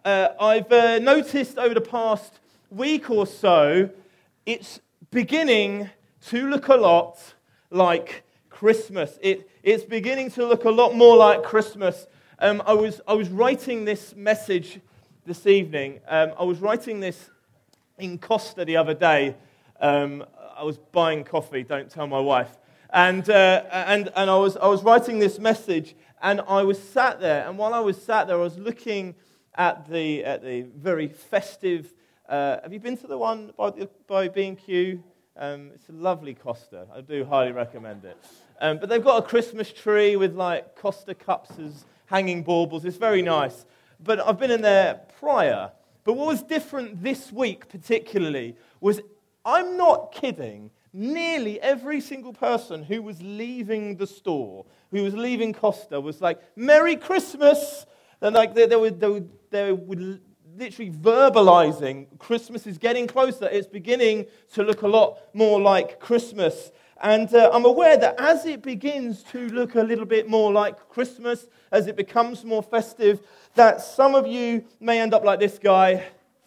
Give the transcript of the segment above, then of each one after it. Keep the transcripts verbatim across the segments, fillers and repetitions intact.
uh, I've uh, noticed over the past week or so, it's beginning to look a lot like Christmas. It, it's beginning to look a lot more like Christmas. Um, I was I was writing this message this evening. Um, I was writing this in Costa the other day. Um, I was buying coffee. Don't tell my wife. And uh, and and I was I was writing this message, and I was sat there. And while I was sat there, I was looking at the at the very festive. Uh, have you been to the one by the, by B and Q? Um, it's a lovely Costa. I do highly recommend it. Um, but they've got a Christmas tree with like Costa cups as hanging baubles. It's very nice. But I've been in there prior. But what was different this week particularly was, I'm not kidding, nearly every single person who was leaving the store, who was leaving Costa, was like, Merry Christmas! And like they, they, were, they, were, they were literally verbalizing, Christmas is getting closer. It's beginning to look a lot more like Christmas. And uh, I'm aware that as it begins to look a little bit more like Christmas, as it becomes more festive, that some of you may end up like this guy,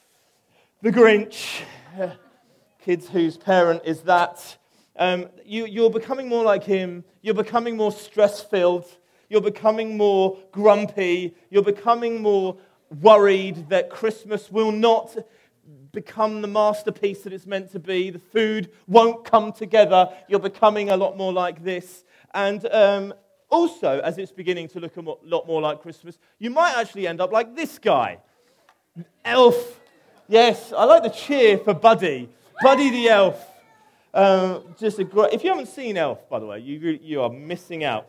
the Grinch. Kids whose parent is that. Um, you, you're becoming more like him. You're becoming more stress-filled. You're becoming more grumpy. You're becoming more worried that Christmas will not become the masterpiece that it's meant to be. The food won't come together. You're becoming a lot more like this. And um, also, as it's beginning to look a mo- lot more like Christmas, you might actually end up like this guy. Elf. Yes, I like the cheer for Buddy. Buddy the Elf. Um, just a great. If you haven't seen Elf, by the way, you really, you are missing out.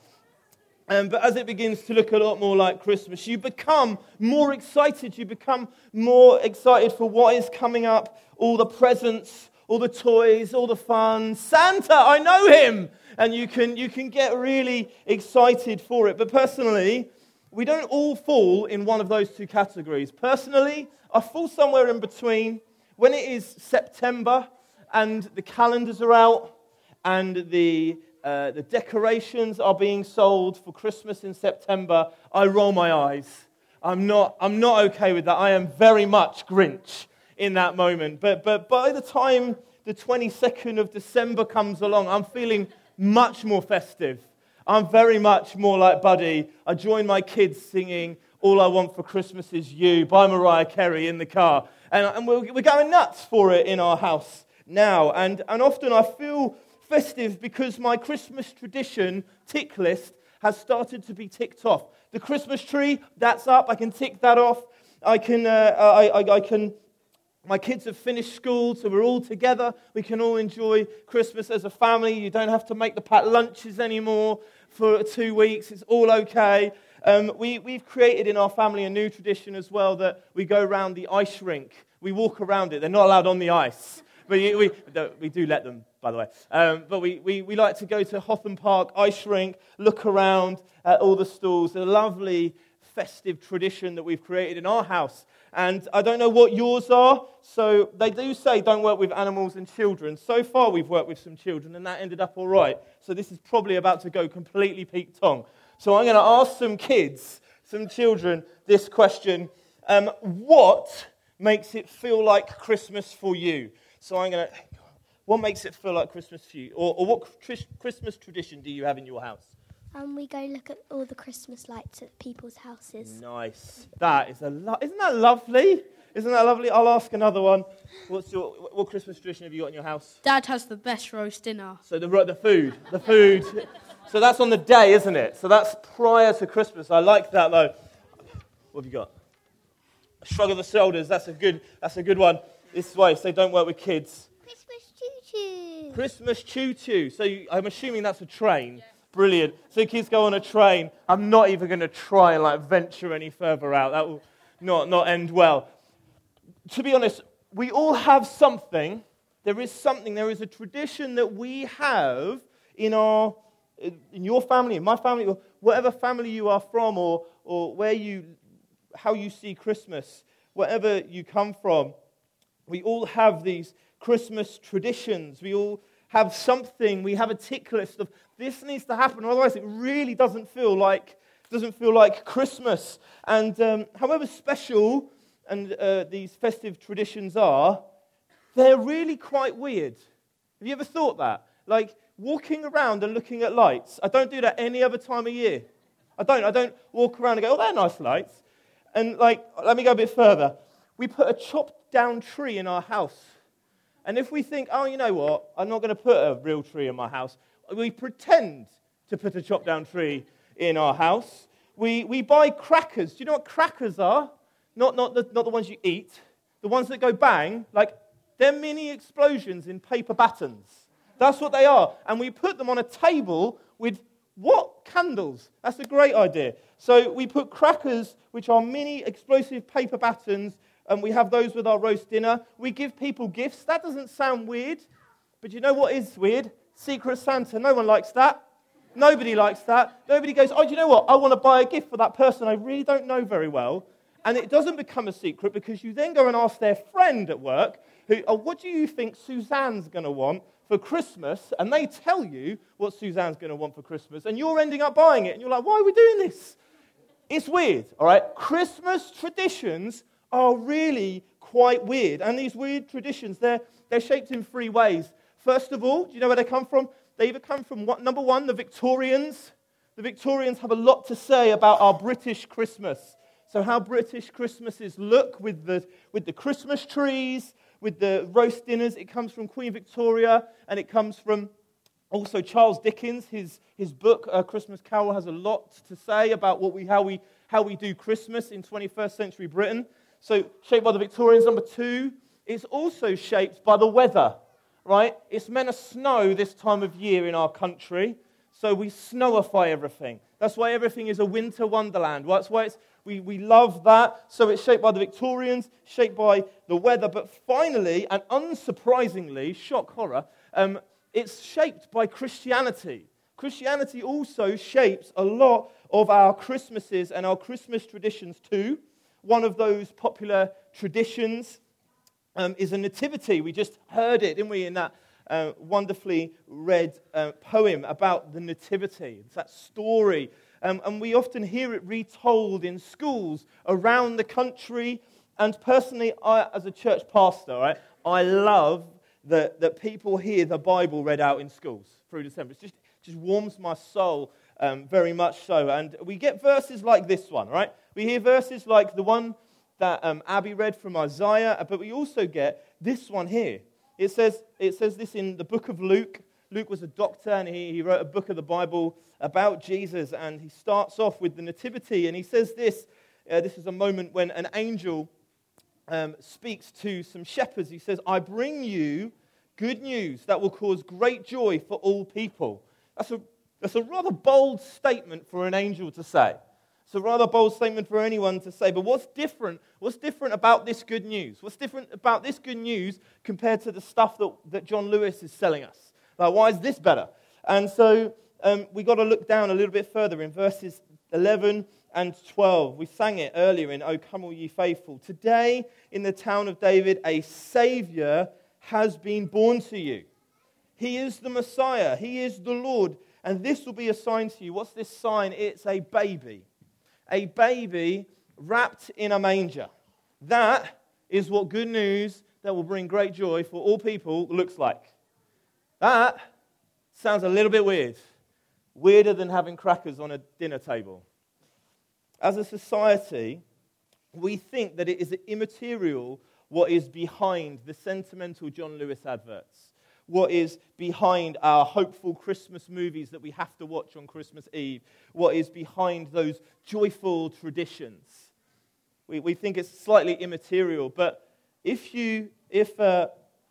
Um, but as it begins to look a lot more like Christmas, you become more excited. You become more excited for what is coming up. All the presents, all the toys, all the fun. Santa, I know him, and you can you can get really excited for it. But personally, we don't all fall in one of those two categories. Personally, I fall somewhere in between. When it is September and the calendars are out and the uh, the decorations are being sold for Christmas in September, I roll my eyes. I'm not I'm not okay with that. I am very much Grinch in that moment. But but by the time the twenty-second of December comes along, I'm feeling much more festive. I'm very much more like Buddy. I join my kids singing All I Want for Christmas Is You by Mariah Carey in the car. And, and we're, we're going nuts for it in our house now. And, and often I feel festive because my Christmas tradition tick list has started to be ticked off. The Christmas tree, that's up. I can tick that off. I can, uh, I, I, I can. My kids have finished school, so we're all together. We can all enjoy Christmas as a family. You don't have to make the packed lunches anymore for two weeks. It's all okay. Um, we, we've created in our family a new tradition as well that we go around the ice rink. We walk around it. They're not allowed on the ice. But we, we, we do let them, by the way. Um, but we, we, we like to go to Hotham Park ice rink, look around at all the stalls. A lovely festive tradition that we've created in our house. And I don't know what yours are, so they do say don't work with animals and children. So far we've worked with some children, and that ended up all right. So this is probably about to go completely Pete Tong. So I'm going to ask some kids, some children, this question. Um, what makes it feel like Christmas for you? So I'm going to, what makes it feel like Christmas for you? Or, or what tr- Christmas tradition do you have in your house? Um, we go look at all the Christmas lights at people's houses. Nice. That is a lo- isn't that lovely? Isn't that lovely? I'll ask another one. What's your what Christmas tradition have you got in your house? Dad has the best roast dinner. So the the food, the food. So that's on the day, isn't it? So that's prior to Christmas. I like that though. What have you got? A shrug of the shoulders. That's a good. That's a good one. This way. So don't work with kids. Christmas choo-choo. Christmas choo-choo. So you, I'm assuming that's a train. Yeah. Brilliant. So kids go on a train. I'm not even going to try and like venture any further out. That will not, not end well. To be honest, we all have something. There is something. There is a tradition that we have in our, in your family, in my family, or whatever family you are from, or or where you, how you see Christmas, wherever you come from. We all have these Christmas traditions. We all have something. We have a tick list of this needs to happen, otherwise it really doesn't feel like doesn't feel like Christmas. And um, however special and uh, these festive traditions are, they're really quite weird. Have you ever thought that? Like, walking around and looking at lights. I don't do that any other time of year. I don't. I don't walk around and go, oh, they're nice lights. And, like, let me go a bit further. We put a chopped down tree in our house. And if we think, oh, you know what, I'm not going to put a real tree in my house, we pretend to put a chopped down tree in our house. We we buy crackers. Do you know what crackers are? Not, not, the, not the ones you eat. The ones that go bang, like, they're mini explosions in paper battens. That's what they are. And we put them on a table with what? Candles. That's a great idea. So we put crackers, which are mini explosive paper battens, and we have those with our roast dinner. We give people gifts. That doesn't sound weird. But you know what is weird? Secret Santa. No one likes that. Nobody likes that. Nobody goes, oh, do you know what? I want to buy a gift for that person I really don't know very well. And it doesn't become a secret because you then go and ask their friend at work, who, oh, what do you think Suzanne's going to want for Christmas? And they tell you what Suzanne's going to want for Christmas. And you're ending up buying it. And you're like, why are we doing this? It's weird, all right? Christmas traditions are really quite weird. And these weird traditions, they're, they're shaped in three ways. First of all, do you know where they come from? They either come from, what, number one, the Victorians. The Victorians have a lot to say about our British Christmas. So how British Christmases look with the, with the Christmas trees, with the roast dinners. It comes from Queen Victoria, and it comes from also Charles Dickens. His, his book, uh, Christmas Carol, has a lot to say about what we, how, we, how we do Christmas in twenty-first century Britain. So shaped by the Victorians. Number two, it's also shaped by the weather. Right? It's meant to snow this time of year in our country, so we snowify everything. That's why everything is a winter wonderland. That's why it's, we, we love that. So it's shaped by the Victorians, shaped by the weather. But finally, and unsurprisingly, shock horror, um, it's shaped by Christianity. Christianity also shapes a lot of our Christmases and our Christmas traditions too. One of those popular traditions Um, is a nativity. We just heard it, didn't we, in that uh, wonderfully read uh, poem about the nativity. It's that story. Um, and we often hear it retold in schools around the country. And personally, I, as a church pastor, right, I love that, that people hear the Bible read out in schools through December. It just, just warms my soul um, very much so. And we get verses like this one, right? We hear verses like the one that um, Abby read from Isaiah, but we also get this one here. It says it says this in the book of Luke. Luke was a doctor, and he, he wrote a book of the Bible about Jesus, and he starts off with the nativity, and he says this. Uh, this is a moment when an angel um, speaks to some shepherds. He says, I bring you good news that will cause great joy for all people. That's a, that's a rather bold statement for an angel to say. It's a rather bold statement for anyone to say, but what's different? What's different about this good news? What's different about this good news compared to the stuff that, that John Lewis is selling us? Like, why is this better? And so um, we got to look down a little bit further in verses eleven and twelve. We sang it earlier in O Come All Ye Faithful. Today in the town of David, a Savior has been born to you. He is the Messiah. He is the Lord. And this will be a sign to you. What's this sign? It's a baby. A baby wrapped in a manger. That is what good news that will bring great joy for all people looks like. That sounds a little bit weird. Weirder than having crackers on a dinner table. As a society, we think that it is immaterial what is behind the sentimental John Lewis adverts. What is behind our hopeful Christmas movies that we have to watch on Christmas Eve. What is behind those joyful traditions. We, we think it's slightly immaterial, but if you, if uh,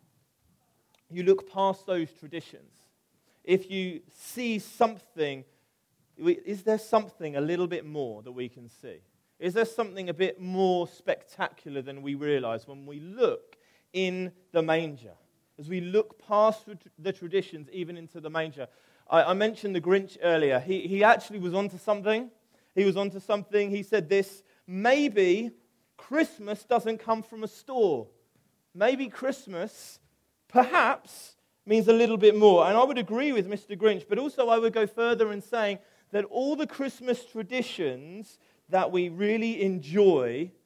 you look past those traditions, if you see something, is there something a little bit more that we can see? Is there something a bit more spectacular than we realize when we look in the manger? As we look past the traditions, even into the manger. I, I mentioned the Grinch earlier. He, he actually was onto something. He was onto something. He said this, maybe Christmas doesn't come from a store. Maybe Christmas, perhaps, means a little bit more. And I would agree with Mister Grinch, but also I would go further in saying that all the Christmas traditions that we really enjoy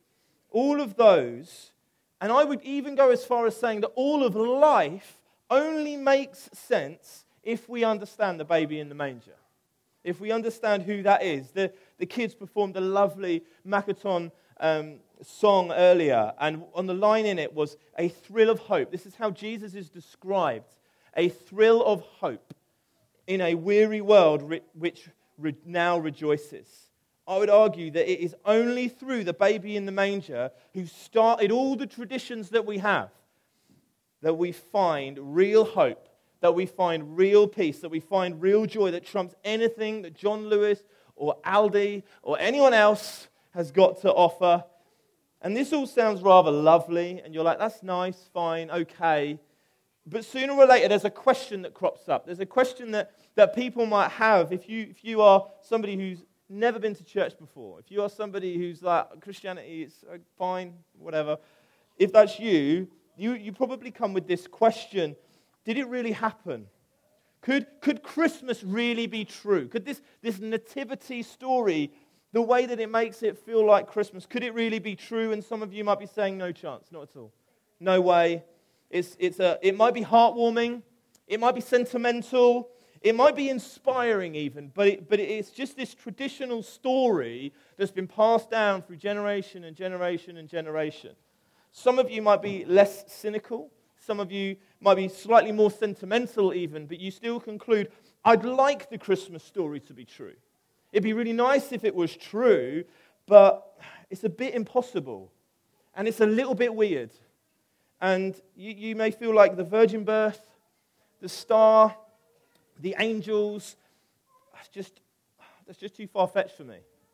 All of those, and I would even go as far as saying that all of life only makes sense if we understand the baby in the manger. If we understand who that is. The, the kids performed a lovely Makaton um, song earlier, and on the line in it was a thrill of hope. This is how Jesus is described. A thrill of hope in a weary world re- which re- now rejoices. I would argue that it is only through the baby in the manger who started all the traditions that we have that we find real hope, that we find real peace, that we find real joy that trumps anything that John Lewis or Aldi or anyone else has got to offer. And this all sounds rather lovely, and you're like, that's nice, fine, okay. But sooner or later, there's a question that crops up. There's a question that, that people might have if you if you are somebody who's never been to church before. If you are somebody who's like, Christianity is fine, whatever. If that's you, you, you probably come with this question. Did it really happen? Could, could Christmas really be true? Could this, this nativity story, the way that it makes it feel like Christmas, could it really be true? And some of you might be saying, no chance, not at all. No way. It's, it's a, it might be heartwarming. It might be sentimental. It might be inspiring even. But, it, but it's just this traditional story that's been passed down through generation and generation and generation. Some of you might be less cynical. Some of you might be slightly more sentimental even, but you still conclude, I'd like the Christmas story to be true. It'd be really nice if it was true, but it's a bit impossible. And it's a little bit weird. And you, you may feel like the virgin birth, the star, the angels, that's just, that's just too far-fetched for me.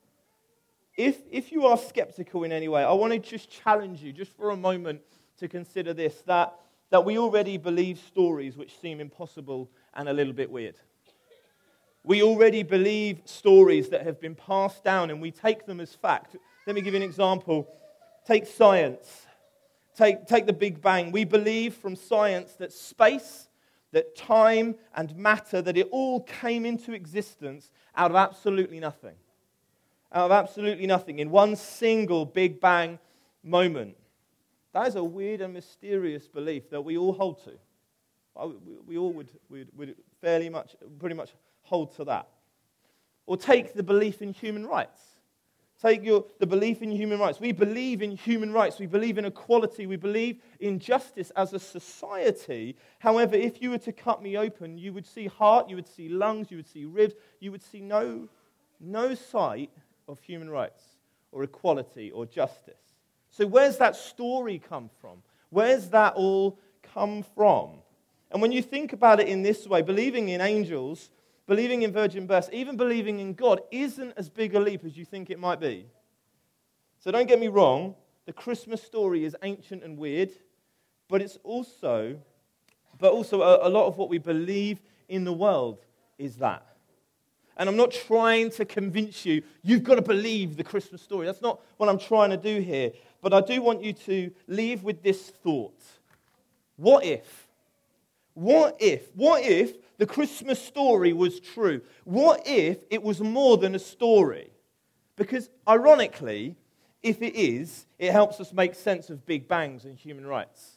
If, if you are skeptical in any way, I want to just challenge you, just for a moment, to consider this, that that we already believe stories which seem impossible and a little bit weird. We already believe stories that have been passed down and we take them as fact. Let me give you an example. Take science. Take, take the Big Bang. We believe from science that space, that time and matter, that it all came into existence out of absolutely nothing. Out of absolutely nothing in one single Big Bang moment. That is a weird and mysterious belief that we all hold to. We all would, would, would fairly much, pretty much hold to that. Or take the belief in human rights. Take your, the belief in human rights. We believe in human rights. We believe in equality. We believe in justice as a society. However, if you were to cut me open, you would see heart, you would see lungs, you would see ribs. You would see no, no sight of human rights or equality or justice. So where's that story come from? Where's that all come from? And when you think about it in this way, believing in angels, believing in virgin births, even believing in God isn't as big a leap as you think it might be. So don't get me wrong, the Christmas story is ancient and weird, but it's also, but also a, a lot of what we believe in the world is that. And I'm not trying to convince you, you've got to believe the Christmas story. That's not what I'm trying to do here. But I do want you to leave with this thought. What if? What if? What if the Christmas story was true? What if it was more than a story? Because ironically, if it is, it helps us make sense of big bangs and human rights.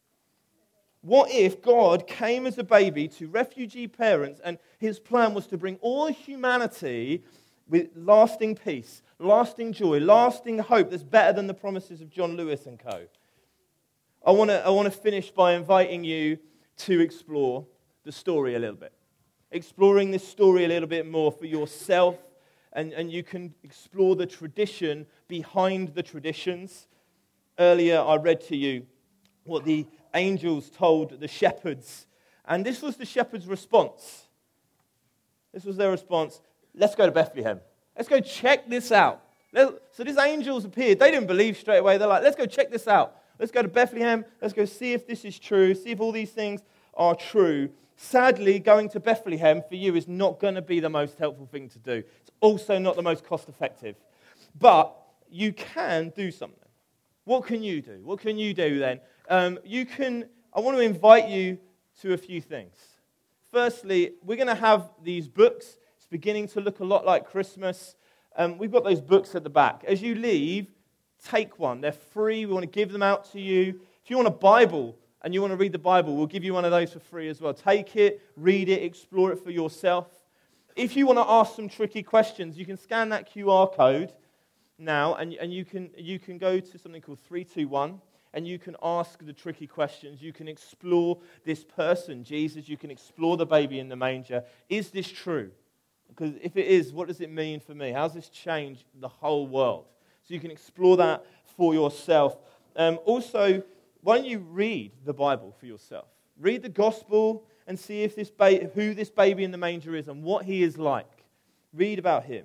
What if God came as a baby to refugee parents and his plan was to bring all humanity with lasting peace, lasting joy, lasting hope that's better than the promises of John Lewis and co. I want to I want to finish by inviting you to explore the story a little bit. Exploring this story a little bit more for yourself, and, and you can explore the tradition behind the traditions. Earlier I read to you what the angels told the shepherds. And this was the shepherds' response. This was their response. Let's go to Bethlehem. Let's go check this out. So these angels appeared. They didn't believe straight away. They're like, let's go check this out. Let's go to Bethlehem. Let's go see if this is true. See if all these things are true. Sadly, going to Bethlehem for you is not going to be the most helpful thing to do. It's also not the most cost-effective. But you can do something. What can you do? What can you do then? Um, you can. I want to invite you to a few things. Firstly, we're going to have these books. It's beginning to look a lot like Christmas. Um, we've got those books at the back. As you leave, take one. They're free. We want to give them out to you. If you want a Bible and you want to read the Bible, we'll give you one of those for free as well. Take it, read it, explore it for yourself. If you want to ask some tricky questions, you can scan that Q R code now, and, and you can you can go to something called three two one, and you can ask the tricky questions. You can explore this person, Jesus. You can explore the baby in the manger. Is this true? Because if it is, what does it mean for me? How does this change the whole world? So you can explore that for yourself. Um, also, why don't you read the Bible for yourself? Read the gospel and see if this ba- who this baby in the manger is and what he is like. Read about him.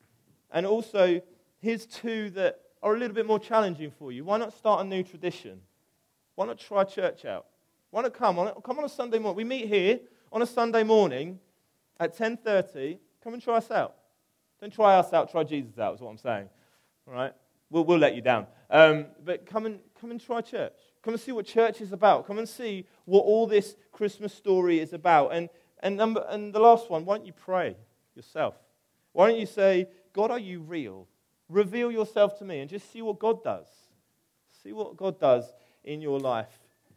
And also, here's two that are a little bit more challenging for you. Why not start a new tradition? Why not try church out? Why not come on, come on a Sunday morning? We meet here on a Sunday morning at ten thirty. Come and try us out. Don't try us out, try Jesus out is what I'm saying. All right? We'll, we'll let you down. Um, but come and come and try church. Come and see what church is about. Come and see what all this Christmas story is about. And and number and the last one, why don't you pray yourself? Why don't you say, God, are you real? Reveal yourself to me and just see what God does. See what God does in your life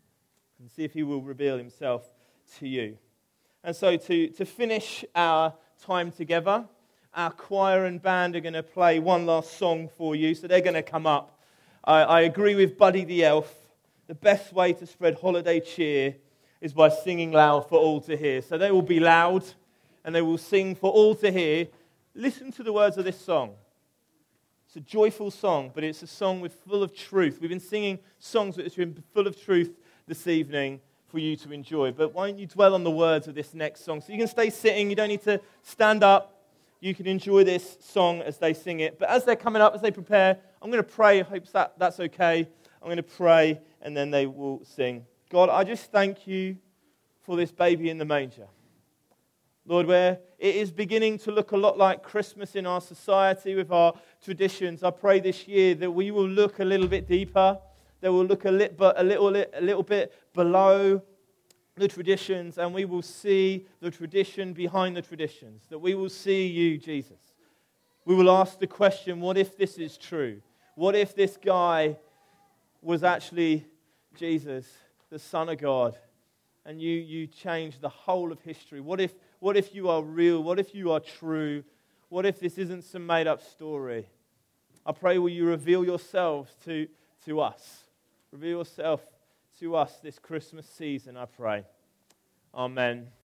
and see if he will reveal himself to you. And so to, to finish our time together, our choir and band are going to play one last song for you. So they're going to come up. I, I agree with Buddy the Elf. The best way to spread holiday cheer is by singing loud for all to hear. So they will be loud and they will sing for all to hear. Listen to the words of this song. It's a joyful song, but it's a song with full of truth. We've been singing songs that are full of truth this evening for you to enjoy. But why don't you dwell on the words of this next song? So you can stay sitting. You don't need to stand up. You can enjoy this song as they sing it. But as they're coming up, as they prepare, I'm going to pray. I hope that, that's okay. I'm going to pray, and then they will sing. God, I just thank you for this baby in the manger. Lord, where it is beginning to look a lot like Christmas in our society with our traditions, I pray this year that we will look a little bit deeper, that we'll look a, lit, but a, little, a little bit below the traditions, and we will see the tradition behind the traditions, that we will see you, Jesus. We will ask the question, what if this is true? What if this guy was actually Jesus, the Son of God, and you, you changed the whole of history? What if What if you are real? What if you are true? What if this isn't some made-up story? I pray, will you reveal yourselves to, to us? Reveal yourself to us this Christmas season, I pray. Amen.